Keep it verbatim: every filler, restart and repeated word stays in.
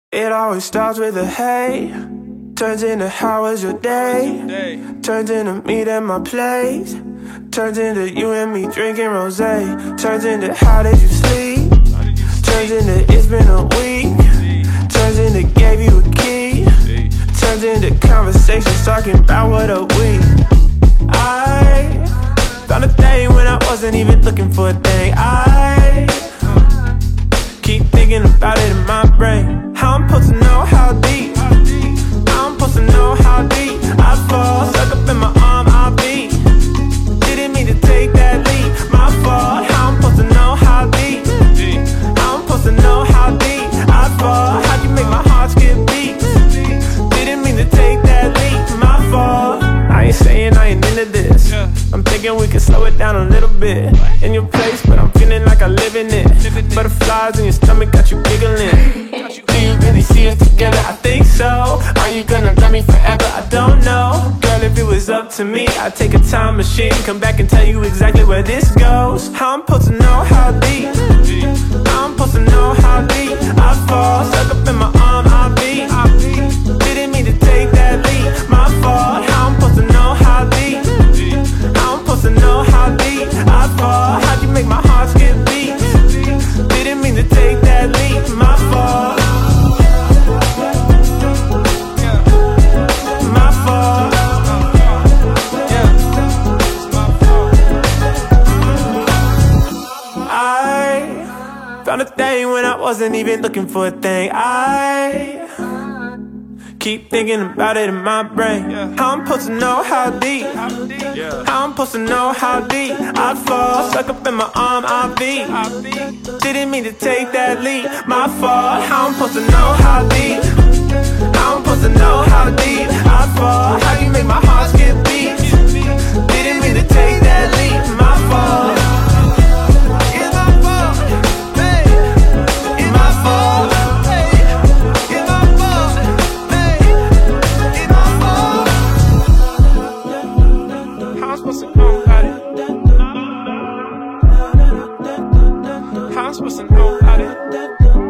It always starts with a hey, turns into how was your day, turns into meet at my place, turns into you and me drinking rosé, turns into how did you sleep, turns into it's been a week, turns into gave you a key, turns into conversations talking about what a week. I found a thing when I wasn't even looking for a thing. I keep thinking about it in my brain. How I'm supposed to know how deep, how I'm supposed to know how deep I fall, stuck up in my arm, I'll be. Didn't mean to take that leap, my fault. How I'm supposed to know how deep, how I'm supposed to know how deep I fall. How'd you make my heart skip beats? Didn't mean to take that leap, my fault. I ain't saying I ain't into this, I'm thinking we can slow it down a little bit. In your place, but I'm feeling like I live in it. Butterflies in your stomach got you giggling. Do you really see us together? I think so. Are you gonna love me forever? I don't know. Girl, if it was up to me, I'd take a time machine, come back and tell you exactly where this goes. How I'm supposed to know how deep, how I'm supposed to know how deep I fall, stuck up in my arm, I'll be. Didn't mean to take that leap, my fault. How I'm supposed to know how deep, how I'm supposed to know how deep I fall. How'd you make my heart skip beats? Didn't mean to take that leap, my fault. My fault. I found a thing when I wasn't even looking for a thing. I keep thinking about it in my brain. How I'm supposed to know how deep, how I'm supposed to know how deep I fall, stuck up in my arm, I'll be. Didn't mean to take that leap, my fault. How I'm supposed to know how deep, how I'm supposed to know how deep I fall. How you make my heart skip beats? Didn't mean to take that leap, my fault. It's my fault, hey. It's my fault, hey. It's my fault, hey. It's my fault. How I'm supposed to know about it? How I'm supposed to know about it?